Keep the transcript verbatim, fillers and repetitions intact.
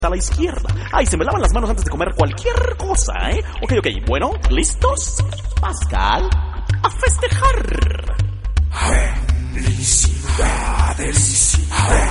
a la izquierda. Ay, se me lavan las manos antes de comer cualquier cosa, ¿eh? Ok, ok, bueno, ¿listos? Pascal, a festejar. Felicidades.